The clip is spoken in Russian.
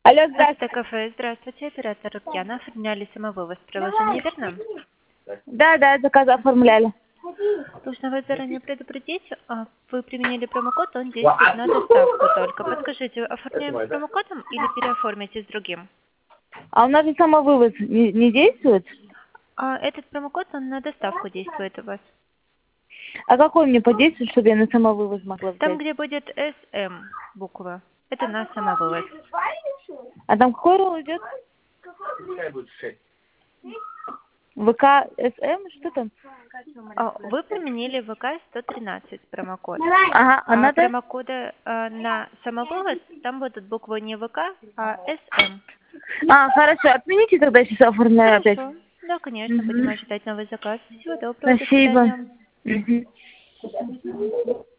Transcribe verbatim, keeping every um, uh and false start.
Алло, Это здравствуйте. кафе. Здравствуйте, оператор Рукьяна. Оформляли самовывоз приложения, верно? Да, да, заказ оформляли. Должна вас заранее предупредить, а, вы применили промокод, он действует на доставку только. Подскажите, оформляем с промокодом или переоформите с другим? А у нас же самовывоз не, не действует? А этот промокод, он на доставку действует у вас. А какой мне подействует, чтобы я на самовывоз могла Там, взять? где будет эс эм буква, это на самовывоз. А там какой ролл идет? ВК СМ, что там? А, Вы применили вэ ка сто тринадцать промокод. Ага, а А надо? промокода а, на самовывоз, там будут буквы не вэ ка, а эс эм. А, хорошо, отмените тогда, сейчас оформляю опять. Хорошо. Да, конечно, будем Мгм. ожидать новый заказ. Всего доброго, до Спасибо. свидания. Мгм.